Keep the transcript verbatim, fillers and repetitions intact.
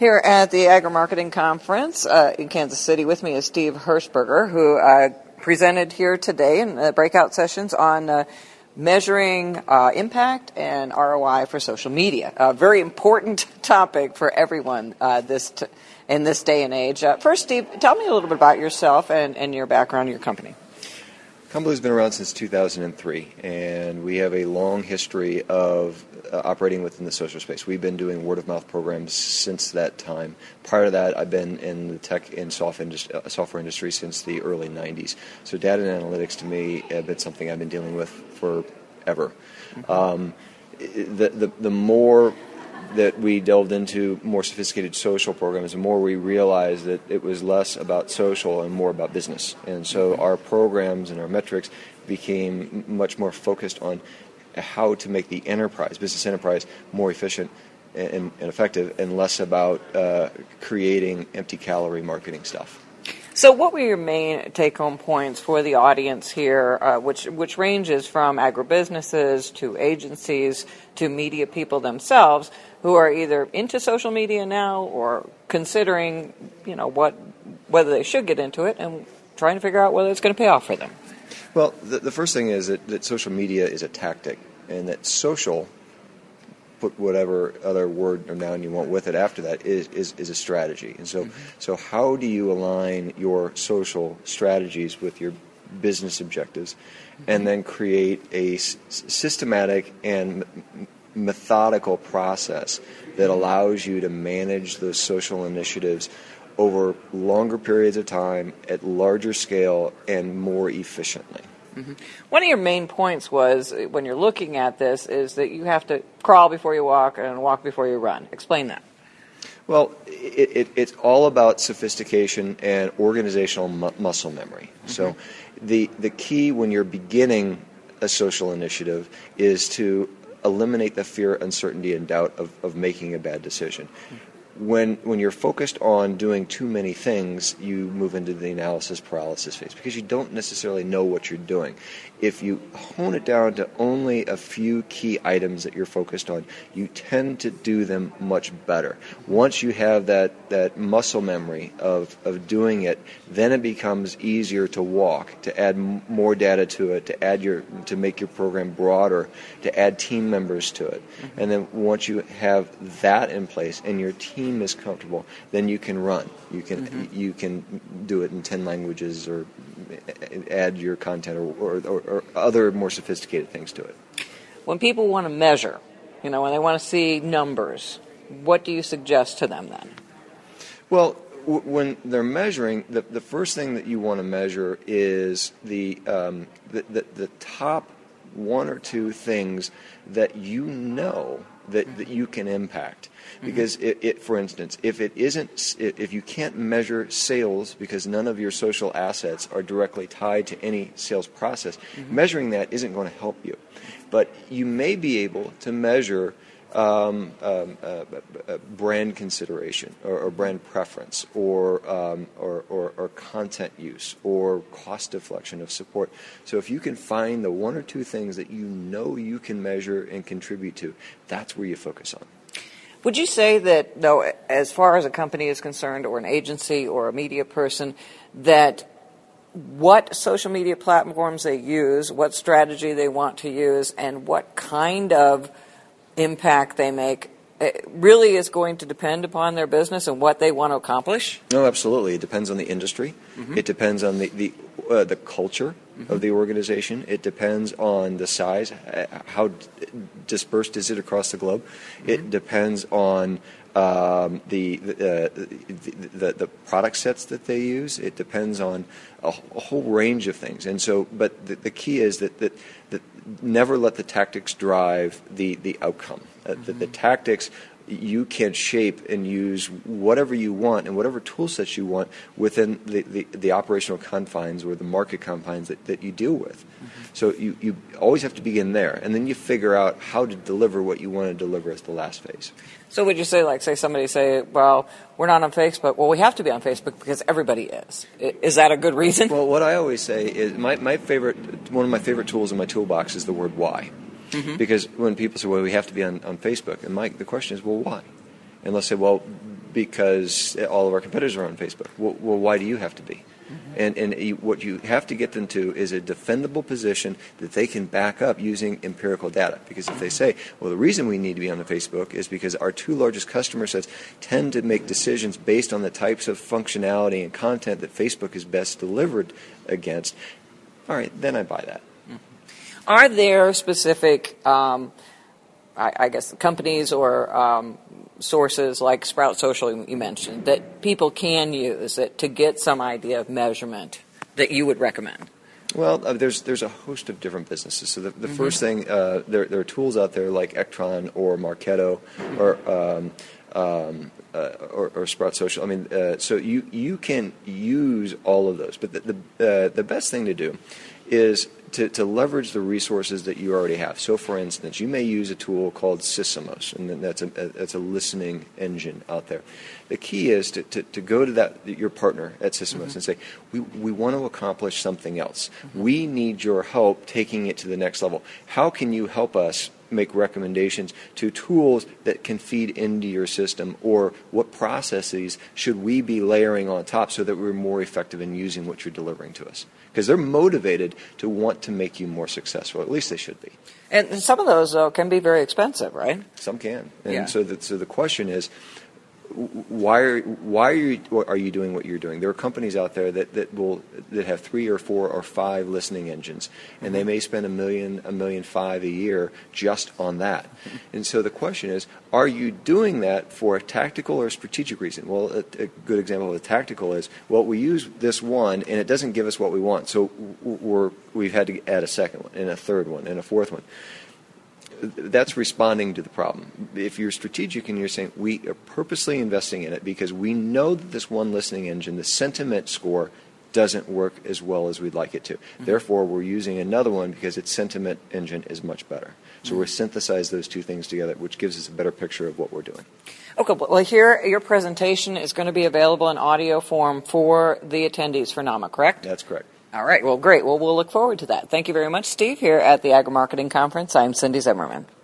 Here at the Agri-Marketing Conference uh, in Kansas City, with me is Steve Hirschberger, who uh, presented here today in the breakout sessions on uh, measuring uh, impact and R O I for social media. A very important topic for everyone uh, this t- in this day and age. Uh, first, Steve, tell me a little bit about yourself and, and your background, your company. Humbly has been around since two thousand three, and we have a long history of uh, operating within the social space. We've been doing word-of-mouth programs since that time. Prior to that, I've been in the tech and software industry, uh, software industry since the early nineties. So data and analytics, to me, have been something I've been dealing with forever. Mm-hmm. Um, the, the, the more that we delved into more sophisticated social programs, the more we realized that it was less about social and more about business. And so our programs and our metrics became much more focused on how to make the enterprise, business enterprise, more efficient and, and effective, and less about uh, creating empty calorie marketing stuff. So what were your main take-home points for the audience here, uh, which which ranges from agribusinesses to agencies to media people themselves, who are either into social media now or considering, you know, what whether they should get into it and trying to figure out whether it's going to pay off for them? Well, the, the first thing is that, that social media is a tactic, and that social, put whatever other word or noun you want with it after that, is, is, is a strategy. And so, mm-hmm. so how do you align your social strategies with your business objectives, mm-hmm. and then create a s- systematic and m- methodical process that allows you to manage those social initiatives over longer periods of time, at larger scale, and more efficiently. Mm-hmm. One of your main points was, when you're looking at this, is that you have to crawl before you walk and walk before you run. Explain that. Well, it, it, it's all about sophistication and organizational mu- muscle memory. Mm-hmm. So the the key when you're beginning a social initiative is to eliminate the fear, uncertainty, and doubt of, of making a bad decision. Mm-hmm. When when you're focused on doing too many things, you move into the analysis paralysis phase because you don't necessarily know what you're doing. If you hone it down to only a few key items that you're focused on, you tend to do them much better. Once you have that, that muscle memory of, of doing it, then it becomes easier to walk, to add m- more data to it, to add your to make your program broader, to add team members to it. Mm-hmm. And then once you have that in place and your team is comfortable, then you can run. You can mm-hmm. you can do it in ten languages or add your content or, or, or other more sophisticated things to it. When people want to measure, you know, when they want to see numbers, what do you suggest to them then? Well, w- when they're measuring, the, the first thing that you want to measure is the, um, the, the the top one or two things that you know that, that you can impact. Because, it, it, for instance, if it isn't, if you can't measure sales because none of your social assets are directly tied to any sales process, mm-hmm. measuring that isn't going to help you. But you may be able to measure um, um, uh, uh, brand consideration or, or brand preference or, um, or, or, or content use or cost deflection of support. So if you can find the one or two things that you know you can measure and contribute to, that's where you focus on. Would you say that, though, as far as a company is concerned, or an agency or a media person, that what social media platforms they use, what strategy they want to use, and what kind of impact they make, it really is going to depend upon their business and what they want to accomplish? No, absolutely. It depends on the industry. Mm-hmm. It depends on the the, uh, the culture mm-hmm. of the organization. It depends on the size. How dispersed is it across the globe? Mm-hmm. It depends on um, the, the, uh, the, the the product sets that they use. It depends on a, a whole range of things. And so, but the, the key is that, that that never let the tactics drive the the outcome. Uh, mm-hmm. the, the tactics, you can shape and use whatever you want and whatever tool sets you want within the, the, the operational confines or the market confines that, that you deal with. Mm-hmm. So you, you always have to begin there, and then you figure out how to deliver what you want to deliver as the last phase. So would you say, like, say somebody say, well, we're not on Facebook. Well, we have to be on Facebook because everybody is. Is that a good reason? Well, what I always say is my, my favorite, one of my favorite tools in my toolbox is the word why. Mm-hmm. Because when people say, well, we have to be on, on Facebook, and Mike, the question is, well, why? And they'll say, well, because all of our competitors are on Facebook. Well, well why do you have to be? And, and you, what you have to get them to is a defendable position that they can back up using empirical data. Because if they say, well, the reason we need to be on the Facebook is because our two largest customer sets tend to make decisions based on the types of functionality and content that Facebook is best delivered against, all right, then I buy that. Are there specific, um, I, I guess, companies or um, sources like Sprout Social you mentioned that people can use that to get some idea of measurement that you would recommend? Well, uh, there's there's a host of different businesses. So the, the mm-hmm. first thing, uh, there, there are tools out there like Ectron or Marketo or um, um, uh, or, or Sprout Social. I mean, uh, so you you can use all of those. But the the, uh, the best thing to do is to, to leverage the resources that you already have. So, for instance, you may use a tool called Sysomos, and that's a, a that's a listening engine out there. The key is to, to, to go to that your partner at Sysomos mm-hmm. and say, we we want to accomplish something else. Mm-hmm. We need your help taking it to the next level. How can you help us make recommendations to tools that can feed into your system, or what processes should we be layering on top so that we're more effective in using what you're delivering to us? Because they're motivated to want to make you more successful. At least they should be. And some of those, though, can be very expensive, right? Some can. And yeah. so, the, so the question is, why are why are you are you doing what you're doing? There are companies out there that, that will that have three or four or five listening engines, and mm-hmm. they may spend a million a million five a year just on that. Mm-hmm. And so the question is, are you doing that for a tactical or a strategic reason? Well, a, a good example of a tactical is, well, we use this one and it doesn't give us what we want, so we're we've had to add a second one and a third one and a fourth one. That's responding to the problem. If you're strategic and you're saying, we are purposely investing in it because we know that this one listening engine, the sentiment score, doesn't work as well as we'd like it to. Mm-hmm. Therefore, we're using another one because its sentiment engine is much better. So mm-hmm. we synthesize those two things together, which gives us a better picture of what we're doing. Okay, well, here, your presentation is going to be available in audio form for the attendees for NAMA, correct? That's correct. All right. Well, great. Well, we'll look forward to that. Thank you very much, Steve. Here at the Agri-Marketing Conference, I'm Cindy Zimmerman.